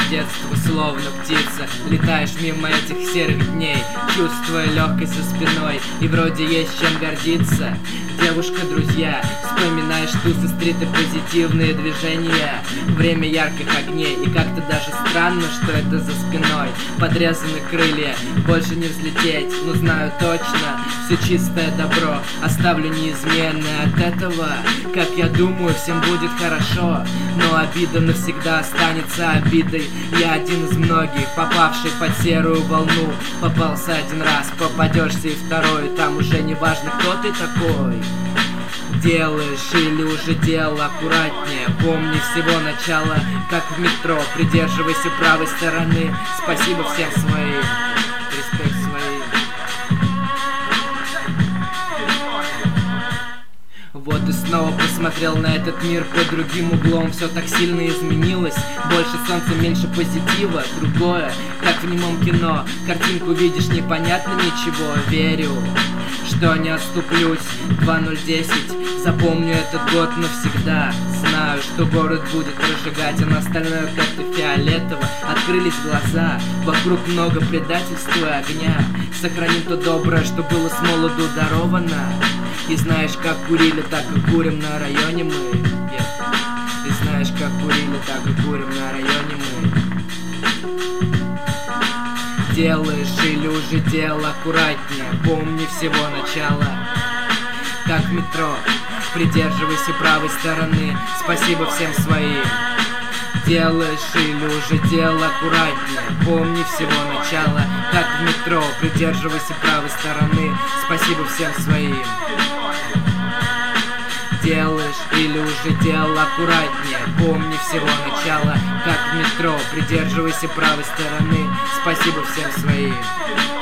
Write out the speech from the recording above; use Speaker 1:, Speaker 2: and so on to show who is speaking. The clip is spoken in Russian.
Speaker 1: детства, словно птица. Летаешь мимо этих серых дней, чувствуя легкость за спиной, и вроде есть чем гордиться. Девушка, друзья, вспоминаешь тусы, стриты, позитивные движения, время ярких огней, и как-то даже странно, что это за спиной. Подрезаны крылья, больше не взлететь, но знаю точно, все чистое добро оставлю неизменное. От этого, как я думаю, всем будет хорошо, но обида навсегда останется обидой. Я один из многих, попавший под серую волну. Попался один раз, попадешься и второй, там уже не важно, кто ты такой. Делаешь или уже делал, аккуратнее, помни всего начала, как в метро, придерживайся правой стороны. Спасибо всем своим, респект своим. Вот и снова посмотрел на этот мир под другим углом. Все так сильно изменилось, больше солнца, меньше позитива. Другое, как в немом кино, картинку видишь, непонятно ничего. Верю, что не отступлюсь. 2010, запомню этот год навсегда. Знаю, что город будет прожигать, а на остальное как-то фиолетово. Открылись глаза, вокруг много предательства и огня. Сохраним то доброе, что было с молоду даровано. И знаешь, как курили, так и курим на районе мы. И знаешь, как курили, так и курим на районе мы. Делаешь или уже делал, аккуратнее, помни всего начала. Как в метро, придерживайся правой стороны. Спасибо всем своим. Делаешь или уже делал, аккуратнее, помни всего начала. Как в метро, придерживайся правой стороны. Спасибо всем своим. Делаешь или уже делал, аккуратнее, помни всего начала. Как в метро, придерживайся правой стороны. Спасибо всем своим.